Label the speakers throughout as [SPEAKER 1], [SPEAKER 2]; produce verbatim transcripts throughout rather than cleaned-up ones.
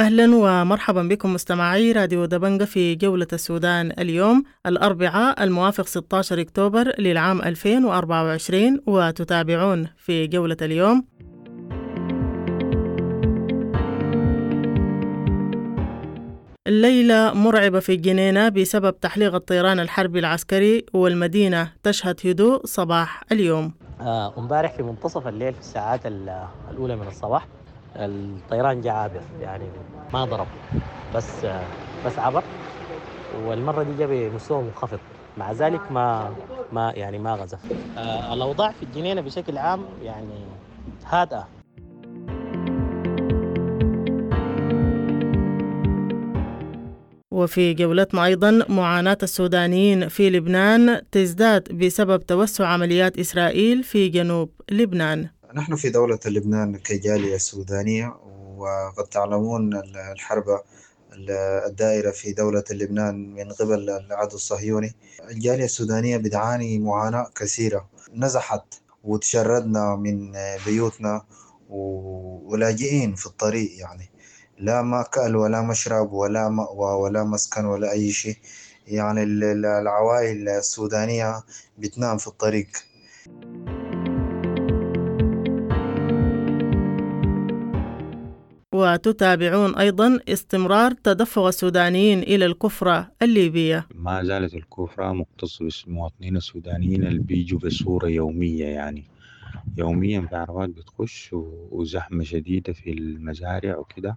[SPEAKER 1] أهلا ومرحبا بكم مستمعي راديو دبنجة في جولة السودان اليوم الأربعاء الموافق ستة عشر أكتوبر للعام ألفين وأربعة وعشرين، وتتابعون في جولة اليوم. الليلة مرعبة في الجنينة بسبب تحليق الطيران الحربي العسكري، والمدينة تشهد هدوء صباح اليوم.
[SPEAKER 2] امبارح في منتصف الليل في الساعات الأولى من الصباح الطيران جاء عابر، يعني ما ضرب، بس بس عبر، والمرة دي جاء بمستوى منخفض، مع ذلك ما ما يعني ما غزف. آه الأوضاع في الجنينة بشكل عام يعني هادئة.
[SPEAKER 1] وفي جولتنا أيضا معاناة السودانيين في لبنان تزداد بسبب توسع عمليات إسرائيل في جنوب لبنان.
[SPEAKER 3] نحن في دولة لبنان كجالية سودانية، وقد تعلمون الحرب الدائرة في دولة لبنان من قبل العدو الصهيوني. الجالية السودانية بتعاني معاناة كثيرة، نزحت وتشردنا من بيوتنا ولاجئين في الطريق، يعني لا مأكل ولا مشرب ولا مأوى ولا مسكن ولا أي شيء. يعني العوائل السودانية بتنام في الطريق.
[SPEAKER 1] وتتابعون أيضا استمرار تدفق السودانيين إلى الكفرة الليبية.
[SPEAKER 4] ما زالت الكفرة مختصة بالمواطنين السودانيين اللي بيجوا بصورة يومية، يعني يوميا في عربات بتخش وزحمة شديدة في المزارع وكده.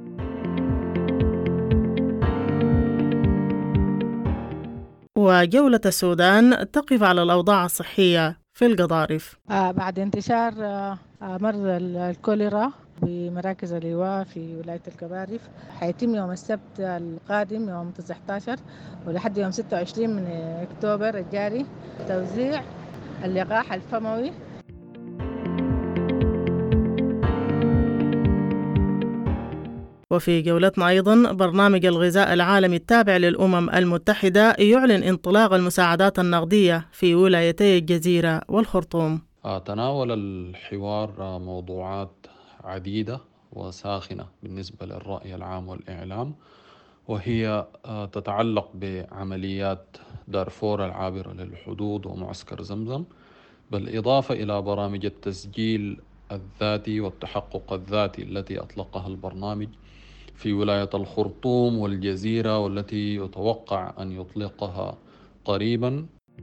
[SPEAKER 1] وجولة السودان تقف على الأوضاع الصحية في القضارف.
[SPEAKER 5] آه بعد انتشار آه مرض الكوليرا بمراكز اللواء في ولاية الكبارف، حيتم يوم السبت القادم يوم تسعة عشر ولحد يوم ستة وعشرين من أكتوبر الجاري توزيع اللقاح الفموي.
[SPEAKER 1] وفي جولتنا أيضا برنامج الغذاء العالمي التابع للأمم المتحدة يعلن انطلاق المساعدات النقدية في ولايتي الجزيرة والخرطوم.
[SPEAKER 6] تناول الحوار موضوعات عديدة وساخنة بالنسبة للرأي العام والإعلام، وهي تتعلق بعمليات دارفور العابرة للحدود ومعسكر زمزم، بالإضافة إلى برامج التسجيل الذاتي والتحقق الذاتي التي أطلقها البرنامج في ولاية الخرطوم والجزيرة، والتي يتوقع أن يطلقها قريبا.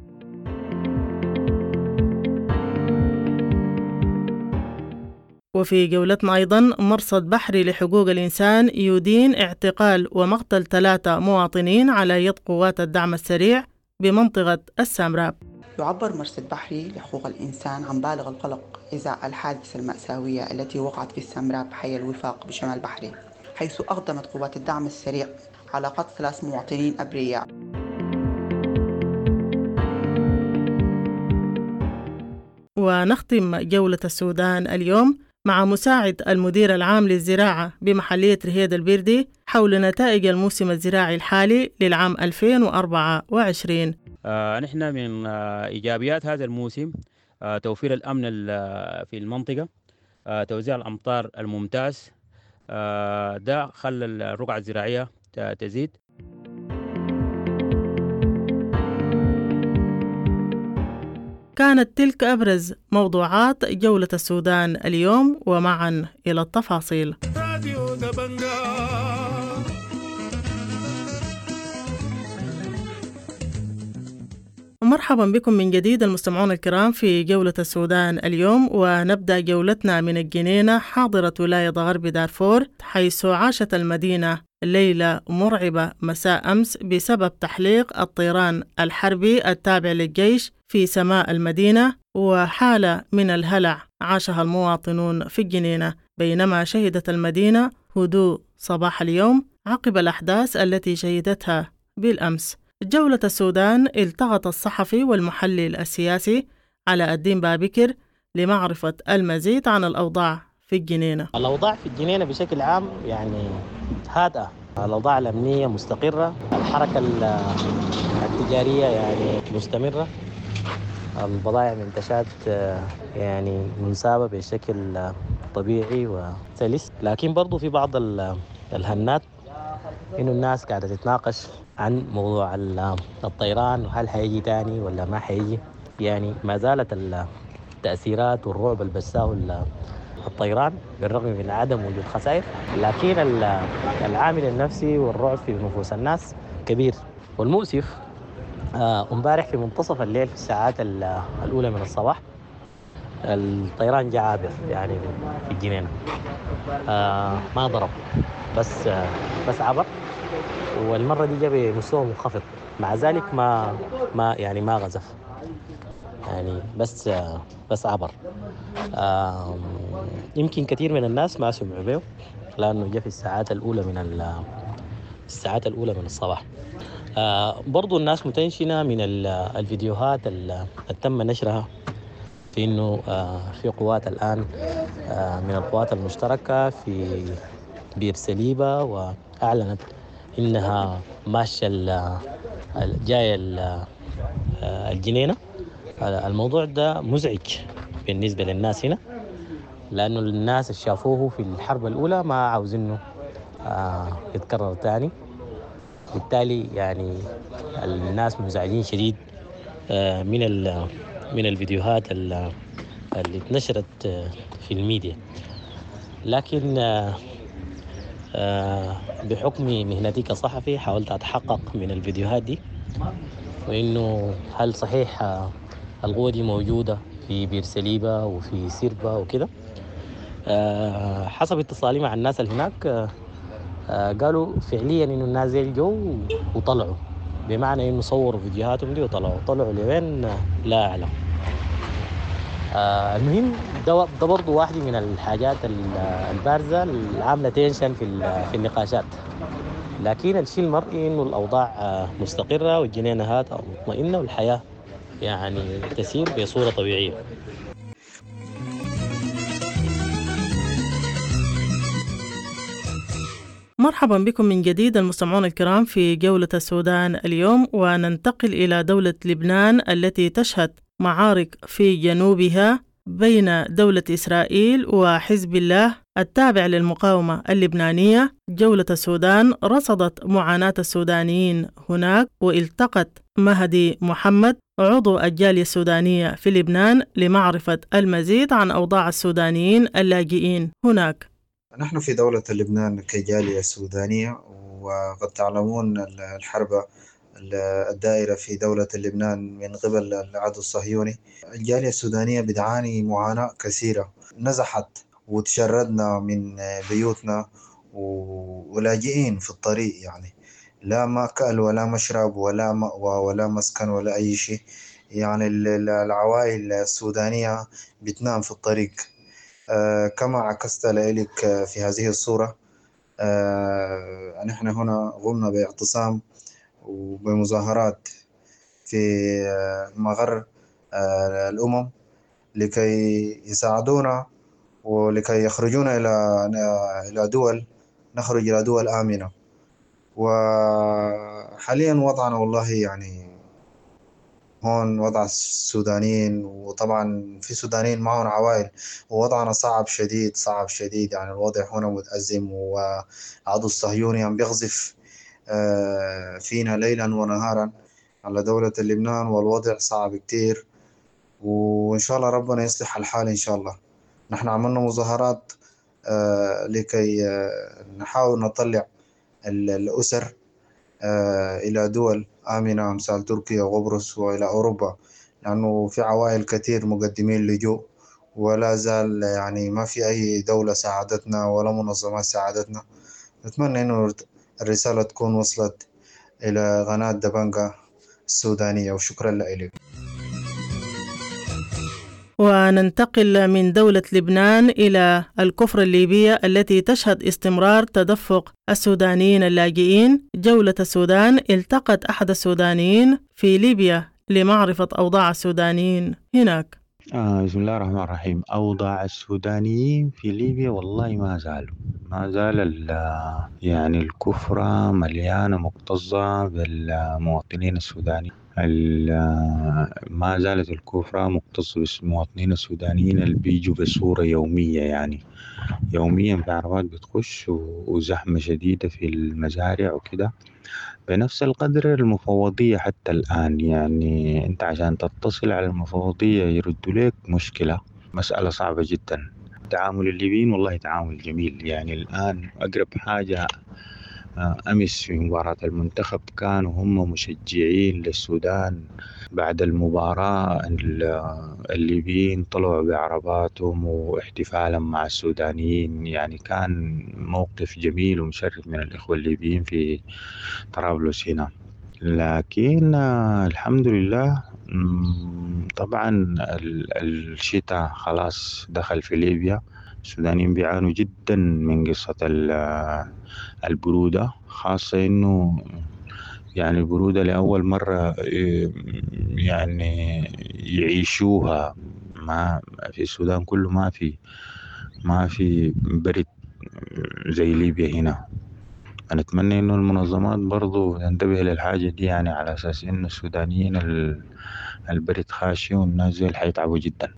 [SPEAKER 1] وفي جولتنا أيضا مرصد بحري لحقوق الإنسان يدين اعتقال ومقتل ثلاثة مواطنين على يد قوات الدعم السريع بمنطقة السامراب.
[SPEAKER 7] يعبر مرصد بحري لحقوق الإنسان عن بالغ القلق إزاء الحادثة المأساوية التي وقعت في السامراب حي الوفاق بشمال بحري، حيث أقدمت قوات الدعم السريع على قتل ثلاث مواطنين أبرياء.
[SPEAKER 1] ونختم جولة السودان اليوم مع مساعد المدير العام للزراعة بمحلية رهيد البردي حول نتائج الموسم الزراعي الحالي للعام ألفين وأربعة وعشرين.
[SPEAKER 8] آه نحن من آه إيجابيات هذا الموسم آه توفير الأمن في المنطقة، آه توزيع الأمطار الممتاز، آه ده خلى الرقعة الزراعية تزيد.
[SPEAKER 1] كانت تلك أبرز موضوعات جولة السودان اليوم، ومعا إلى التفاصيل. مرحبا بكم من جديد المستمعون الكرام في جولة السودان اليوم، ونبدأ جولتنا من الجنينة حاضرة ولاية غرب دارفور، حيث عاشت المدينة ليلة مرعبة مساء أمس بسبب تحليق الطيران الحربي التابع للجيش في سماء المدينة، وحالة من الهلع عاشها المواطنون في الجنينة، بينما شهدت المدينة هدوء صباح اليوم عقب الأحداث التي شهدتها بالأمس. جولة السودان التقط الصحفي والمحلل السياسي علاء الدين بابكر لمعرفة المزيد عن الأوضاع في الجنينة.
[SPEAKER 2] الأوضاع في الجنينة بشكل عام يعني هادئة، الأوضاع الأمنية مستقرة، الحركة التجارية يعني مستمرة، البضائع منتشات يعني منسابة بشكل طبيعي وسلس، لكن برضو في بعض الهنات إنه الناس قاعدة تتناقش عن موضوع ال- الطيران، وهل حيجي تاني ولا ما حيجي. يعني ما زالت التأثيرات والرعب اللي بساه ال- الطيران بالرغم من عدم وجود خسائر، لكن ال- العامل النفسي والرعب في نفوس الناس كبير. والمؤسف آه، امبارح في منتصف الليل في الساعات ال- الأولى من الصباح الطيران جاء عابر يعني في الجنينة. آه ما ضرب، بس آه بس عبر، والمرة دي جاء بمستوى منخفض. مع ذلك ما ما يعني ما غزف، يعني بس آه بس عبر. آه يمكن كثير من الناس ما سمعوا به لأنه جاء في الساعات الأولى من ال- الساعات الأولى من الصباح. آه برضو الناس متنشنة من ال- الفيديوهات اللي تم نشرها في إنه آه في قوات الآن آه من القوات المشتركة في بير سليبة، وأعلنت إنها ماشية ال- ال- جاية ال- آه، الجنينة. الموضوع ده مزعج بالنسبة للناس هنا، لأنه الناس اللي شافوه في الحرب الأولى ما عاوزينه آه يتكرر تاني. بالتالي يعني الناس منزعجين شديد آه من ال- من الفيديوهات ال- اللي اتنشرت آه، في الميديا. لكن آه، آه، بحكم مهنتي كصحفي حاولت أتحقق من الفيديوهات دي، وإنه هل صحيح آه، القوة دي موجودة في بير سليبة وفي سيربا وكده. آه، حسب اتصالي مع الناس اللي هناك آه، آه، قالوا فعليا إنه الناس دي جو وطلعوا، بمعنى إنه صوروا فيديوهاتهم دي وطلعوا طلعوا لوين آه، لا أعلم. آه المهم ده ده برضه واحد من الحاجات ال- البارزة العاملة تنشن في ال- في النقاشات. لكن الشيء المرئي إنه الأوضاع آه، مستقرة والجنينات مطمئنة والحياة يعني تسير بصورة طبيعية.
[SPEAKER 1] مرحبا بكم من جديد المستمعون الكرام في جولة السودان اليوم، وننتقل إلى دولة لبنان التي تشهد معارك في جنوبها بين دولة إسرائيل وحزب الله التابع للمقاومة اللبنانية. جولة السودان رصدت معاناة السودانيين هناك، والتقت مهدي محمد عضو الجالية السودانية في لبنان لمعرفة المزيد عن أوضاع السودانيين اللاجئين هناك.
[SPEAKER 3] نحن في دولة لبنان كجالية سودانية، وقد تعلمون الحرب الدائرة في دولة لبنان من قبل العدو الصهيوني. الجالية السودانية بتعاني معاناة كثيرة، نزحت وتشردنا من بيوتنا ولاجئين في الطريق، يعني لا مأكل ولا مشرب ولا مأوى ولا مسكن ولا أي شيء. يعني العوائل السودانية بتنام في الطريق. آه كما عكست لك آه في هذه الصورة، آه نحن هنا قمنا باعتصام وبمظاهرات في آه مغر آه الأمم لكي يساعدونا ولكي يخرجونا إلى إلى دول نخرج إلى دول آمنة. وحاليا وضعنا والله يعني هون وضع السودانيين، وطبعا في سودانيين معهم عوائل، ووضعنا صعب شديد صعب شديد. يعني الوضع هنا متأزم، وعدو الصهيوني عم بيقذف آه، فينا ليلا ونهارا على دولة لبنان، والوضع صعب كتير. وإن شاء الله ربنا يصلح الحال إن شاء الله. نحن عملنا مظاهرات آه، لكي آه، نحاول نطلع ال- الأسر آه، إلى دول آمنة أمثال تركيا وقبرص وإلى أوروبا، لأنه في عوائل كثير مقدمين لجوء، ولا زال يعني ما في أي دولة ساعدتنا ولا منظمات ساعدتنا. نتمنى إنه الرسالة تكون وصلت إلى قناة دبنجا السودانية، وشكرا لك.
[SPEAKER 1] وننتقل من دولة لبنان إلى الكفر الليبية التي تشهد استمرار تدفق السودانيين اللاجئين. جولة السودان التقت أحد السودانيين في ليبيا لمعرفة أوضاع السودانيين هناك.
[SPEAKER 4] آه بسم الله الرحمن الرحيم. أوضاع السودانيين في ليبيا والله ما زالوا ما زال ال- يعني الكفرة مليانة مكتظة بالمواطنين السودانيين. ما زالت الكفرة مكتصة بالمواطنين السودانيين اللي بيجوا بصورة يومية، يعني يوميا في عربات بتخش وزحمة شديدة في المزارع وكده بنفس القدر. المفوضية حتى الآن يعني أنت عشان تتصل على المفوضية يردوا لك مشكلة، مسألة صعبة جدا. تعامل الليبيين والله تعامل جميل. يعني الآن أقرب حاجة أمس في مباراة المنتخب كانوا هم مشجعين للسودان. بعد المباراة الليبيين طلعوا بعرباتهم واحتفالا مع السودانيين، يعني كان موقف جميل ومشرف من الإخوة الليبيين في طرابلس هنا. لكن الحمد لله طبعا الشتاء خلاص دخل في ليبيا. السودانيين بيعانوا جدا من قصة البرودة، خاصة إنه يعني البرودة لأول مرة يعني يعيشوها. ما في السودان كله ما في ما في برد زي ليبيا هنا. أنا أتمنى إنه المنظمات برضو تنتبه للحاجة دي، يعني على أساس إنه السودانيين البرد خاشي والناس زي حيتعبوا جدا.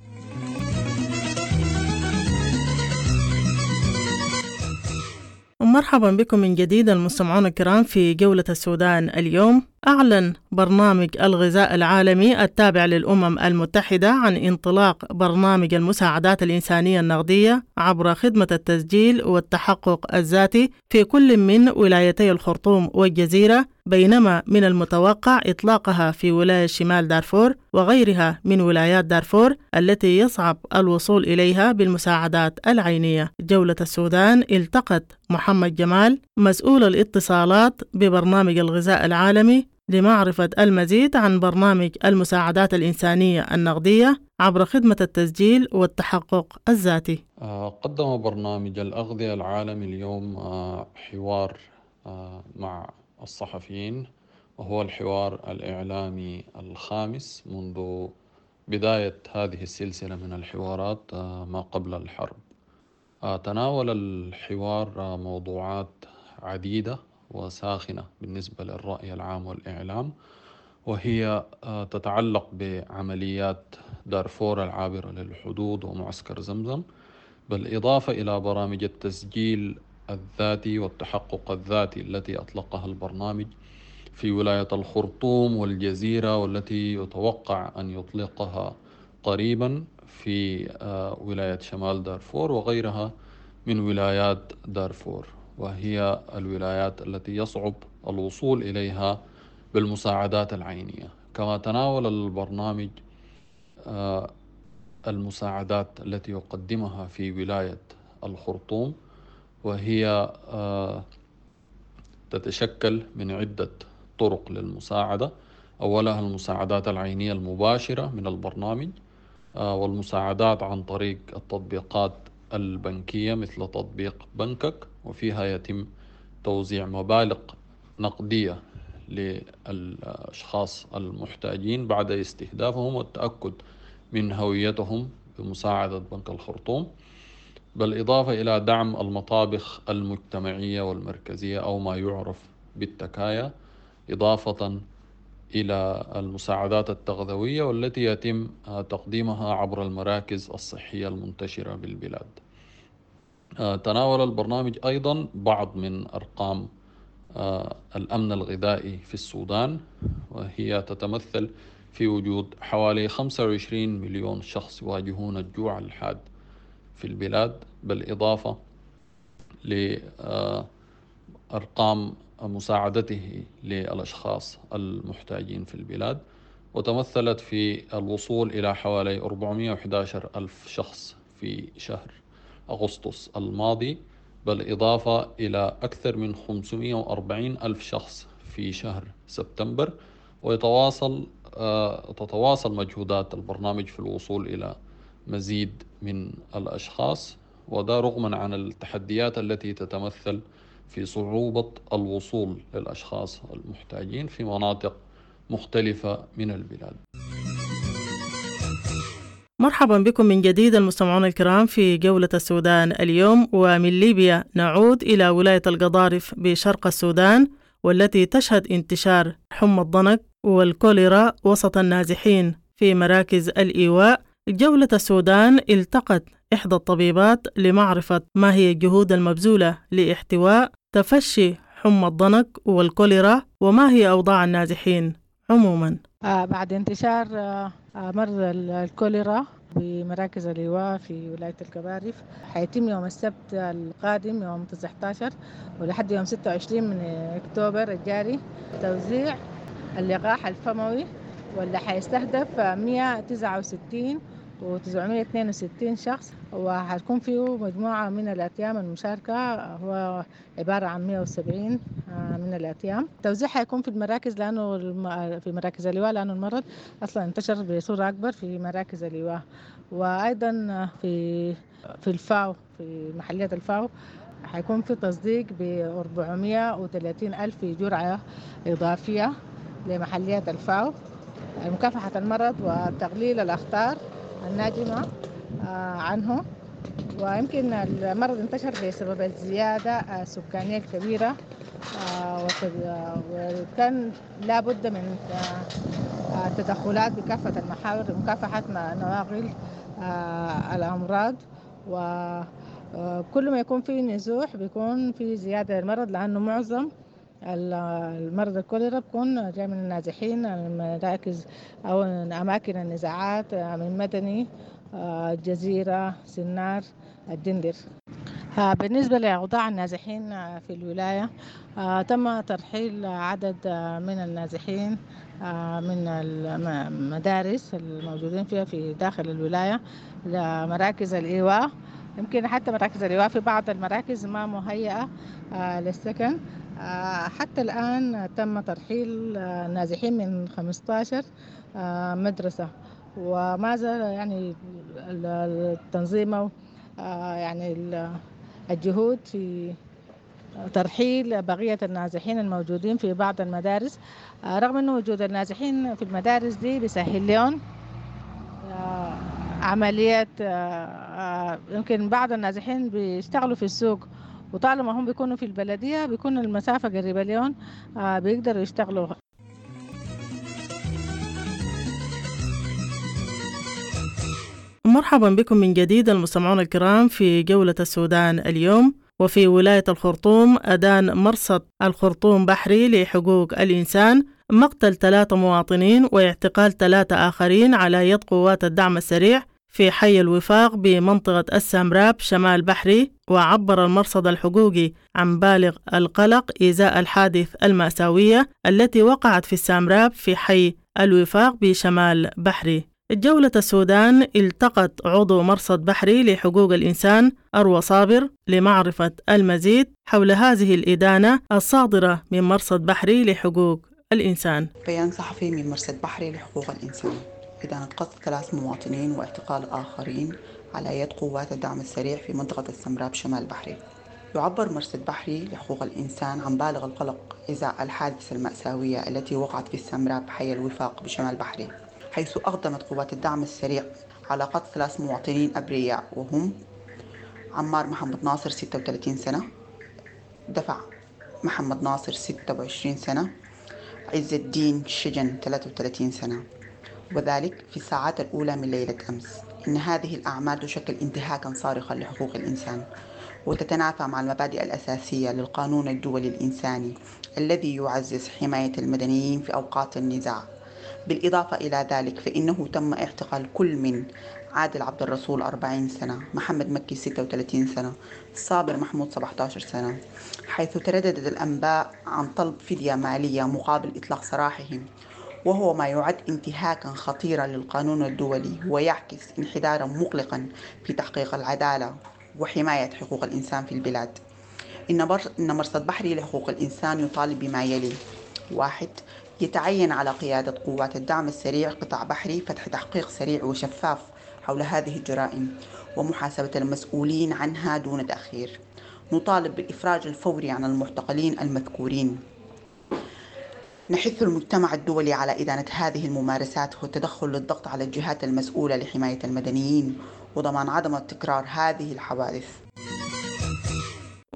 [SPEAKER 1] مرحبا بكم من جديد المستمعون الكرام في جولة السودان اليوم. أعلن برنامج الغذاء العالمي التابع للأمم المتحدة عن انطلاق برنامج المساعدات الإنسانية النقدية عبر خدمة التسجيل والتحقق الذاتي في كل من ولايتي الخرطوم والجزيرة، بينما من المتوقع إطلاقها في ولاية شمال دارفور وغيرها من ولايات دارفور التي يصعب الوصول إليها بالمساعدات العينية. جولة السودان التقت محمد جمال مسؤول الاتصالات ببرنامج الغذاء العالمي لمعرفة المزيد عن برنامج المساعدات الإنسانية النقدية عبر خدمة التسجيل والتحقق الذاتي.
[SPEAKER 6] قدم برنامج الأغذية العالمي اليوم حوار مع الصحفيين، وهو الحوار الإعلامي الخامس منذ بداية هذه السلسلة من الحوارات ما قبل الحرب. تناول الحوار موضوعات عديدة وساخنة بالنسبة للرأي العام والإعلام، وهي تتعلق بعمليات دارفور العابرة للحدود ومعسكر زمزم، بالإضافة إلى برامج التسجيل الذاتي والتحقق الذاتي التي أطلقها البرنامج في ولاية الخرطوم والجزيرة، والتي يتوقع أن يطلقها قريبا في ولاية شمال دارفور وغيرها من ولايات دارفور، وهي الولايات التي يصعب الوصول إليها بالمساعدات العينية. كما تناول البرنامج المساعدات التي يقدمها في ولاية الخرطوم، وهي تتشكل من عدة طرق للمساعدة. أولها المساعدات العينية المباشرة من البرنامج، والمساعدات عن طريق التطبيقات البنكية مثل تطبيق بنكك، وفيها يتم توزيع مبالغ نقدية للأشخاص المحتاجين بعد استهدافهم والتأكد من هويتهم بمساعدة بنك الخرطوم، بالإضافة إلى دعم المطابخ المجتمعية والمركزية أو ما يعرف بالتكايا، إضافة إلى المساعدات التغذوية والتي يتم تقديمها عبر المراكز الصحية المنتشرة بالبلاد. تناول البرنامج أيضا بعض من أرقام الأمن الغذائي في السودان، وهي تتمثل في وجود حوالي خمسة وعشرين مليون شخص يواجهون الجوع الحاد في البلاد، بالإضافة لأرقام مساعدته للأشخاص المحتاجين في البلاد، وتمثلت في الوصول إلى حوالي أربعمائة وأحد عشر ألف شخص في شهر أغسطس الماضي، بالإضافة إلى أكثر من خمسمائة وأربعين ألف شخص في شهر سبتمبر. ويتواصل تتواصل مجهودات البرنامج في الوصول إلى مزيد من الأشخاص، وده رغما عن التحديات التي تتمثل في صعوبة الوصول للأشخاص المحتاجين في مناطق مختلفة من البلاد.
[SPEAKER 1] مرحبا بكم من جديد المستمعون الكرام في جولة السودان اليوم. ومن ليبيا نعود إلى ولاية القضارف بشرق السودان، والتي تشهد انتشار حمى الضنك والكوليرا وسط النازحين في مراكز الإيواء، جولة السودان التقت إحدى الطبيبات لمعرفة ما هي الجهود المبذولة لاحتواء تفشي حمى الضنك والكوليرا وما هي أوضاع النازحين عموما.
[SPEAKER 5] آه بعد انتشار آه مرض الكوليرا بمراكز اللواء في ولاية الكبارف، حيتم يوم السبت القادم يوم تسعة عشر ولحد يوم ستة وعشرين من أكتوبر الجاري توزيع اللقاح الفموي، واللي حيستهدف مئة وتسعة وستين وتسعمئة واثنين وستين شخص، وحتكون فيه مجموعة من الأتيام المشاركة، هو عبارة عن مئة وسبعين من الأتيام. التوزيع حيكون في المراكز لأنه في مراكز اللواء، لأنه المرض أصلا انتشر بصورة أكبر في مراكز اللواء، وأيضا في في الفاو، في محلية الفاو حيكون في تصديق ب أربعمئة وثلاثين ألف جرعة إضافية لمحليات الفاو لمكافحة المرض وتقليل الأخطار الناجمة عنه. ويمكن المرض انتشر بسبب الزيادة السكانية الكبيرة، وكان لا بد من التدخلات بكافة المحاور لمكافحة نواقل الأمراض. وكل ما يكون فيه نزوح بيكون فيه زيادة المرض، لأنه معظم المرض الكوليرا بيكون جاي من النازحين، المراكز أو أماكن النزاعات من مدني، الجزيرة، سنار، الدندر. بالنسبة لأوضاع النازحين في الولاية، تم ترحيل عدد من النازحين من المدارس الموجودين فيها في داخل الولاية لمراكز الإيواء. يمكن حتى مراكز الإيواء في بعض المراكز ما مهيئة للسكن. حتى الآن تم ترحيل نازحين من خمسة عشر مدرسة، وما زال يعني التنظيم يعني الجهود في ترحيل بقية النازحين الموجودين في بعض المدارس، رغم أنه وجود النازحين في المدارس دي بيسهل لهم عملية. يمكن بعض النازحين بيشتغلوا في السوق، وطالما هم بيكونوا في البلدية بيكون المسافة قريبة لهم، بيقدروا يشتغلوا.
[SPEAKER 1] مرحبا بكم من جديد المستمعون الكرام في جولة السودان اليوم. وفي ولاية الخرطوم أدان مرصد الخرطوم بحري لحقوق الإنسان مقتل ثلاثة مواطنين واعتقال ثلاثة آخرين على يد قوات الدعم السريع في حي الوفاق بمنطقة السامراب شمال بحري. وعبر المرصد الحقوقي عن بالغ القلق إزاء الحادث المأساوية التي وقعت في السامراب في حي الوفاق بشمال بحري. جولة السودان التقت عضو مرصد بحري لحقوق الإنسان أروى صابر لمعرفة المزيد حول هذه الإدانة الصادرة من مرصد بحري لحقوق الإنسان.
[SPEAKER 7] بيان صحفي من مرصد بحري لحقوق الإنسان: إدانة قتل ثلاث مواطنين واعتقال آخرين على يد قوات الدعم السريع في منطقة السامراب شمال بحري. يعبر مرصد بحري لحقوق الإنسان عن بالغ القلق إزاء الحادثة المأساوية التي وقعت في السامراب حي الوفاق بشمال بحري، حيث أقدمت قوات الدعم السريع على قتل ثلاث مواطنين أبرياء، وهم عمار محمد ناصر ستة وثلاثين سنة، دفع محمد ناصر ستة وعشرين سنة، عز الدين شجن ثلاثة وثلاثين سنة، وذلك في الساعات الأولى من ليلة أمس. إن هذه الأعمال تشكل انتهاكا صارخا لحقوق الإنسان وتتنافى مع المبادئ الأساسية للقانون الدولي الإنساني الذي يعزز حماية المدنيين في أوقات النزاع. بالإضافة إلى ذلك فإنه تم اعتقال كل من عادل عبد الرسول أربعين سنة، محمد مكي ستة وثلاثين سنة، صابر محمود سبعة عشر سنة، حيث ترددت الأنباء عن طلب فدية مالية مقابل إطلاق سراحهم، وهو ما يعد انتهاكا خطيرا للقانون الدولي ويعكس انحدارا مقلقا في تحقيق العدالة وحماية حقوق الإنسان في البلاد. إن مرصد بحري لحقوق الإنسان يطالب بما يلي: واحد، يتعين على قيادة قوات الدعم السريع قطاع بحري فتح تحقيق سريع وشفاف حول هذه الجرائم ومحاسبة المسؤولين عنها دون تأخير. نطالب بالإفراج الفوري عن المعتقلين المذكورين. نحث المجتمع الدولي على إدانة هذه الممارسات والتدخل للضغط على الجهات المسؤولة لحماية المدنيين وضمان عدم تكرار هذه الحوادث.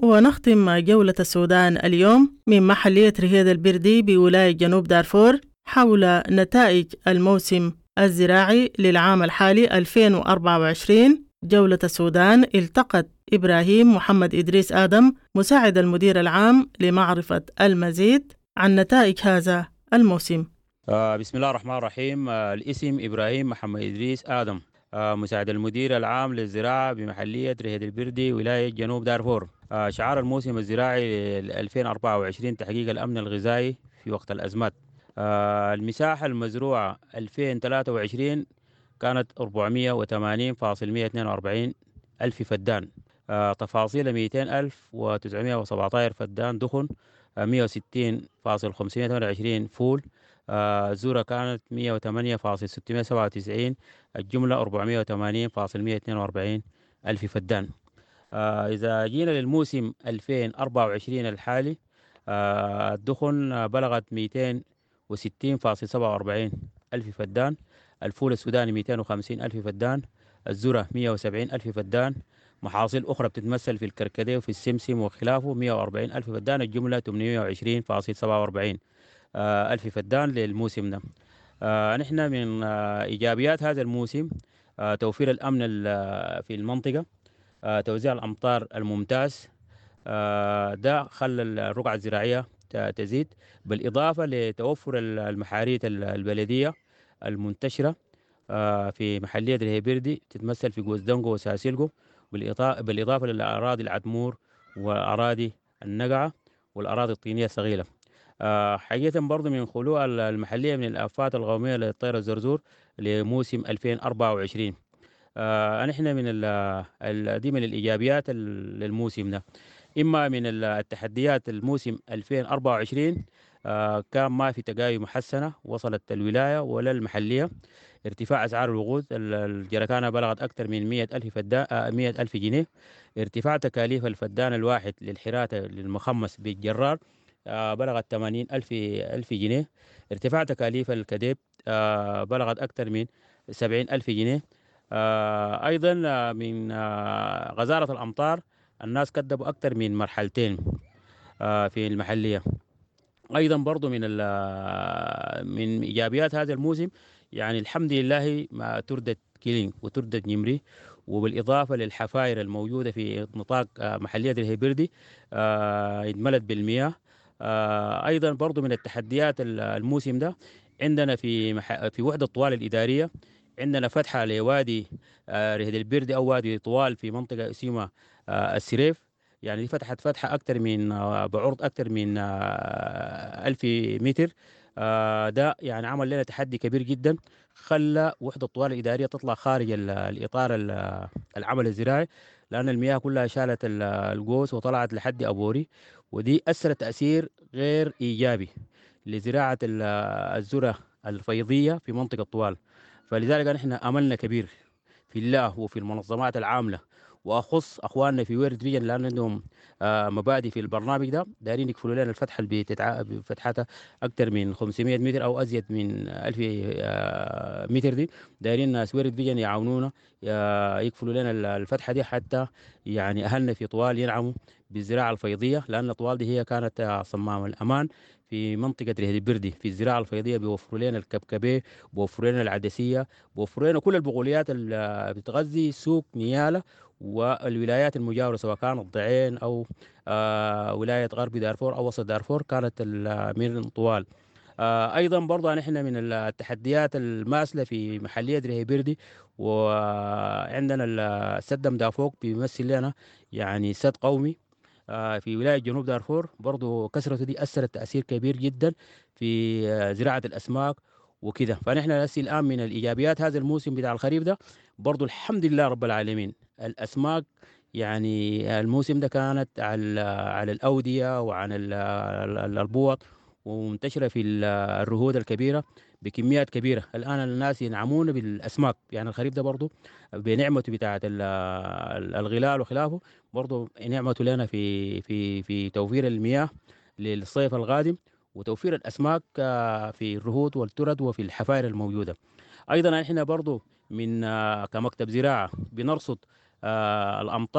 [SPEAKER 1] ونختم جولة السودان اليوم من محلية رهيد البردي بولاية جنوب دارفور، حول نتائج الموسم الزراعي للعام الحالي ألفين وأربعة وعشرين. جولة السودان التقت إبراهيم محمد إدريس آدم مساعد المدير العام لمعرفة المزيد عن نتائج هذا الموسم.
[SPEAKER 8] آه بسم الله الرحمن الرحيم. آه الاسم إبراهيم محمد إدريس آدم، آه مساعد المدير العام للزراعة بمحلية رهيد البردي ولاية جنوب دارفور. آه شعار الموسم الزراعي ألفين وأربعة وعشرين تحقيق الأمن الغذائي في وقت الأزمات. آه المساحة المزروعة ألفين وثلاثة وعشرين كانت أربعمائة وثمانين فاصلة مائة واثنين وأربعين ألف فدان. آه تفاصيل مئتين ألف وتسعمائة وسبعة عشر فدان دخن، آه مئة وستين فاصلة خمسمائة وثمانية وعشرين فول. آه الذرة كانت مئة وثمانية فاصلة ستمائة وسبعة وتسعين، الجملة أربعمائة وثمانين فاصلة مائة واثنين وأربعين ألف فدان. آه إذا جينا للموسم ألفين وأربعة وعشرين الحالي، آه الدخن بلغت مئتين وستين فاصلة سبعة وأربعين ألف فدان، الفول السوداني مئتين وخمسين ألف فدان، الذرة مئة وسبعين ألف فدان، محاصيل أخرى بتتمثل في الكركديه وفي السمسم وخلافه مئة وأربعين ألف فدان، الجملة ثمانمائة وعشرين فاصلة سبعة وأربعين ألف فدان للموسم ده. آه نحن من آه إيجابيات هذا الموسم آه توفير الأمن في المنطقة، آه توزيع الأمطار الممتاز، آه ده خلى الرقعة الزراعية تزيد، بالإضافة لتوفر المحاريت البلدية المنتشرة آه في محلية رهيبردي تتمثل في جوزدنجو وساسيلجو، بالإضافة للأراضي العدمور وأراضي النقعة والأراضي الطينية الصغيرة. آه حقيقة برضو من خلوع المحلية من الآفات القومية للطير الزرزور لموسم ألفين وأربعة وعشرين. آه نحن من دي من الإيجابيات للموسم ده. إما من التحديات الموسم ألفين وأربعة وعشرين آه كان ما في تقايم محسنة وصلت الولاية ولا المحلية، ارتفاع أسعار الوقود، الجركانة بلغت أكثر من مئة ألف فدان آه مئة ألف جنيه، ارتفاع تكاليف الفدان الواحد للحراتة للمخمس بالجرار آه بلغت ثمانين ألف ألف جنيه، ارتفاع تكاليف الكديب آه بلغت أكثر من سبعين ألف جنيه. آه أيضا من آه غزارة الأمطار الناس كدبوا أكثر من مرحلتين آه في المحلية. أيضا برضو من من إيجابيات هذا الموسم يعني الحمد لله ما تردد كيلين وتردد نمري، وبالإضافة للحفاير الموجودة في نطاق محلية رهيبردي آه اتملت بالمياه. آه أيضا برضو من التحديات الموسم ده عندنا في مح... في وحدة طوال الإدارية عندنا فتحة لوادي آه رهيد البردي أو وادي طوال في منطقة اسمها آه السريف، يعني دي فتحت فتحة أكثر من آه بعرض أكثر من آه ألف متر. آه ده يعني عمل لنا تحدي كبير جدا، خلى وحدة طوال الإدارية تطلع خارج الإطار العمل الزراعي، لأن المياه كلها شالت القوس وطلعت لحد أبوري، ودي أثرت تأثير غير إيجابي لزراعة الذرة الفيضية في منطقة طوال. فلذلك نحن أملنا كبير في الله وفي المنظمات العاملة، واخص اخواننا في ويرد فيجن لان عندهم آه مبادئ في البرنامج ده، دايرين يقفلوا لنا الفتحه اللي بتتع... بفتحتها اكثر من خمسمائة متر او ازيد من ألف آه متر، دي دايرين ناس ويرد فيجن يعاونونا آه يقفلوا لنا الفتحه دي حتى يعني اهلنا في طوال ينعموا بالزراعه الفيضيه، لان طوال دي هي كانت صمام الامان في منطقة رهيد البردي في الزراعة الفيضية. بيوفروا لنا الكبكبيه، بيوفروا لنا العدسية، بيوفروا لنا كل البقوليات اللي بتغذي سوق نيالة والولايات المجاورة، سواء كانت ضعين أو آه ولاية غرب دارفور أو وسط دارفور كانت من طوال. آه أيضا برضه نحن من التحديات الماثلة في محلية رهيبردي، وعندنا السد مدافوق بيمثل لنا يعني سد قومي آه في ولاية جنوب دارفور، برضه كسرته دي أثرت تأثير كبير جدا في آه زراعة الأسماك وكده. فنحن نسي الآن من الإيجابيات هذا الموسم بتاع الخريف ده برضو الحمد لله رب العالمين الأسماك يعني الموسم ده كانت على على الأودية وعن البوط ومنتشرة في الرهود الكبيرة بكميات كبيرة. الآن الناس ينعمون بالأسماك، يعني الخريف ده برضو بنعمته بتاعة الغلال وخلافه برضو نعمته لنا في في في توفير المياه للصيف القادم وتوفير الأسماك في الرهود والترد وفي الحفائر الموجودة. أيضا نحن برضو من كمكتب زراعة بنرصد الأمطار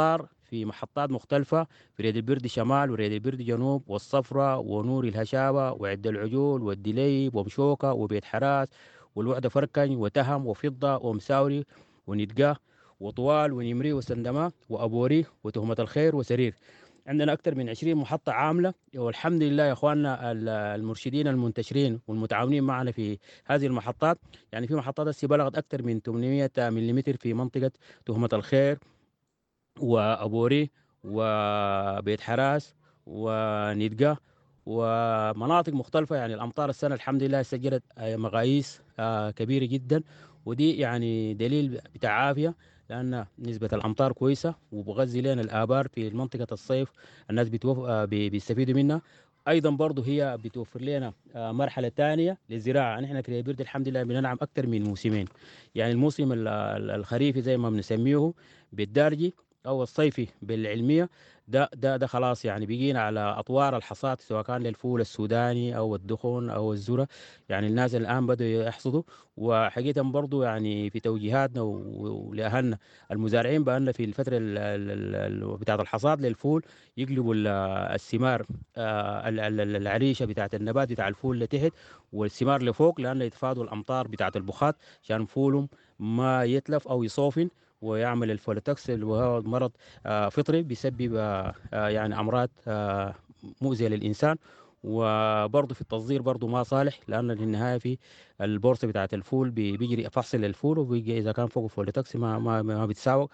[SPEAKER 8] في محطات مختلفة في ريد البرد شمال وريد البرد جنوب والصفرة ونور الهشابة وعد العجول والدليب ومشوكة وبيت حراس والوحدة فركن وتهم وفضة ومساوري وندقة وطوال ونمري وسندمة وأبوري وتهمة الخير وسرير. عندنا أكثر من عشرين محطة عاملة، والحمد لله يا أخواننا المرشدين المنتشرين والمتعاونين معنا في هذه المحطات. يعني في محطات هسه بلغت أكثر من ثمانمائة ملم في منطقة تهمة الخير وأبوري وبيت حراس وندقة ومناطق مختلفة. يعني الأمطار السنة الحمد لله سجلت مقاييس كبيرة جدا، ودي يعني دليل بتاع عافية، لأن نسبة الأمطار كويسة وبغذي لنا الآبار في منطقة الصيف. الناس بتوف... بيستفيدوا منها. أيضا برضو هي بتوفر لنا مرحلة ثانية للزراعة. نحن في البرد الحمد لله بننعم أكثر من موسمين، يعني الموسم الخريفي زي ما بنسميه بالدارجي أو الصيفي بالعلمية، ده ده ده خلاص يعني بيجينا على أطوار الحصاد، سواء كان للفول السوداني أو الدخن أو الذرة. يعني الناس الآن بدأوا يحصدوا، وحقيقة برضو يعني في توجيهاتنا ولأهلنا المزارعين بأن في الفترة بتاعة الحصاد للفول يقلبوا الثمار العريشة بتاعة النبات بتاع الفول لتحت والثمار لفوق، لأن يتفادوا الأمطار بتاعة البخات عشان فولهم ما يتلف أو يصوفن ويعمل الفولوتوكس اللي هو مرض فطري بيسبب يعني أمراض مؤذية للإنسان. وبرضه في التصدير برضه ما صالح، لأن في النهاية في البورصة بتاعة الفول بيجري فحص للفول، وبيجي إذا كان فوق فولوتوكس ما ما ما بيتساوق.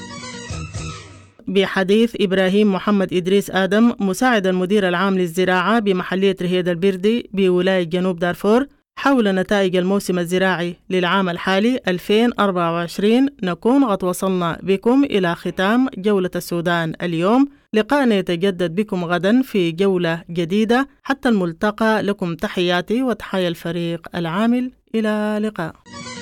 [SPEAKER 1] بحديث إبراهيم محمد إدريس آدم مساعد المدير العام للزراعة بمحلية رهيد البردي بولاية جنوب دارفور حول نتائج الموسم الزراعي للعام الحالي ألفين وأربعة وعشرين، نكون قد وصلنا بكم إلى ختام جولة السودان اليوم. لقاءنا يتجدد بكم غدا في جولة جديدة. حتى الملتقى، لكم تحياتي وتحيا الفريق العامل. إلى اللقاء.